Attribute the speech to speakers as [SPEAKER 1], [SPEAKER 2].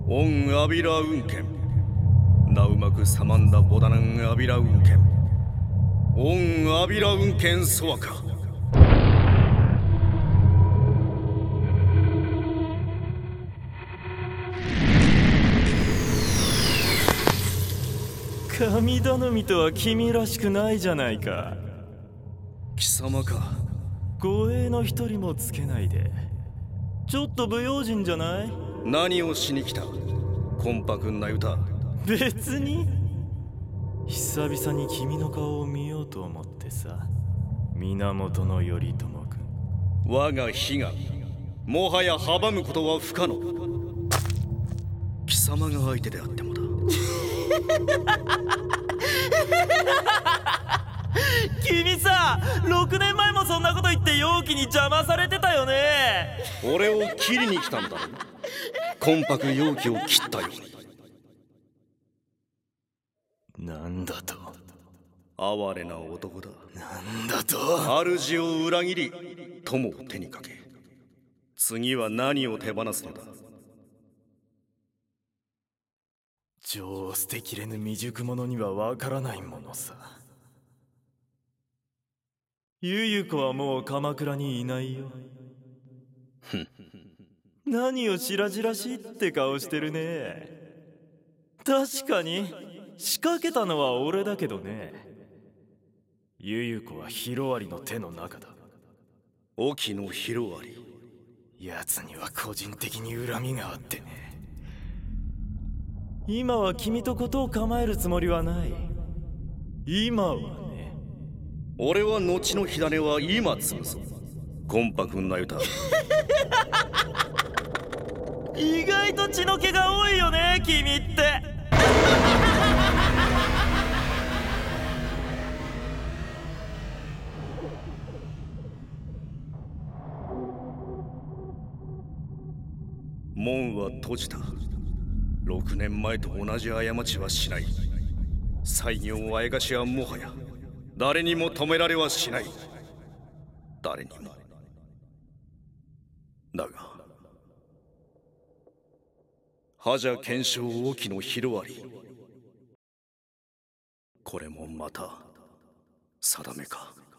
[SPEAKER 1] オンアビラ運剣ナウマクサマンダボダナンアビラ運剣オンアビラ運剣ソワカ。
[SPEAKER 2] 神頼みとは君らしくないじゃないか。
[SPEAKER 1] 貴様か。
[SPEAKER 2] 護衛の一人もつけないでちょっと不用心じゃない？
[SPEAKER 1] 何をしに来たコンパ君なユタ。
[SPEAKER 2] 別に久々に君の顔を見ようと思ってさ。源頼朝君、
[SPEAKER 1] 我が悲願もはや阻むことは不可能。貴様が相手であってもだ。
[SPEAKER 2] 君さ、6年前もそんなこと言って容器に邪魔されてたよね。
[SPEAKER 1] 俺を切りに来たんだろ。コンパク容器を切ったように。
[SPEAKER 2] なんだと？
[SPEAKER 1] 哀れな男だ。
[SPEAKER 2] なんだと？
[SPEAKER 1] 主を裏切り友を手にかけ、次は何を手放すのだ。
[SPEAKER 2] 情を捨てきれぬ未熟者にはわからないものさ。ゆゆ子はもう鎌倉にいないよ。何を白々しいって顔してるね。確かに仕掛けたのは俺だけどね。ゆゆ子はヒロアリの手の中だ。
[SPEAKER 1] 沖のヒロアリ。
[SPEAKER 2] 奴には個人的に恨みがあってね。今は君とことを構えるつもりはない。今はね。
[SPEAKER 1] 俺は後の火種は今潰そう。コンパ君なユタ。
[SPEAKER 2] 意外と血の気が多いよね君って。
[SPEAKER 1] 門は閉じた。6年前と同じ過ちはしない。西行あえがしはもはや誰にも止められはしない。誰にも。だが覇者検証沖のヒロアリ、これもまた定めか。